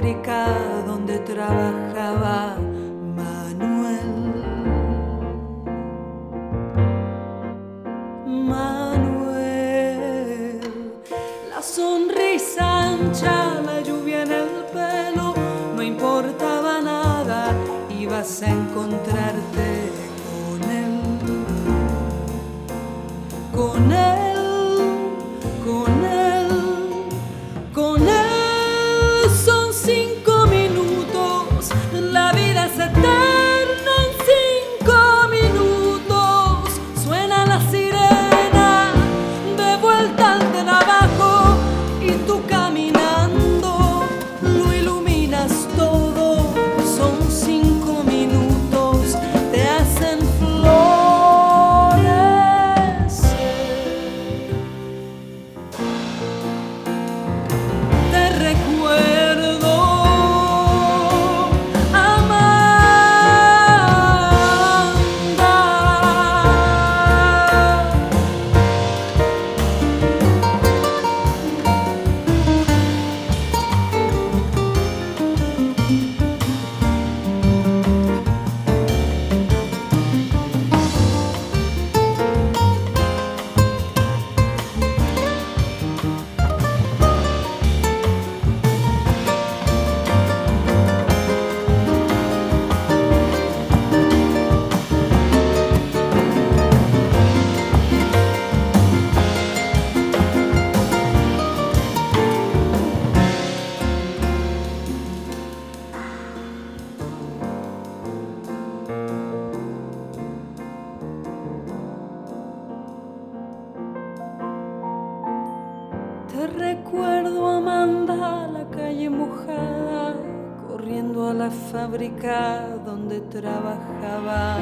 fábrica donde trabajaba Manuel. Manuel, la sonrisa ancha, la lluvia en el pelo, no importaba nada, ibas a encontrarte con él, con él, con él, con él. Son 5 minutos, la vida es eterna en 5 minutos. Suena la sirena de vuelta al trabajo y tú caminando lo iluminas todo. Son 5 minutos, te hacen florecer. Te recuerdo, te recuerdo, Amanda, la calle mojada, corriendo a la fábrica donde trabajaba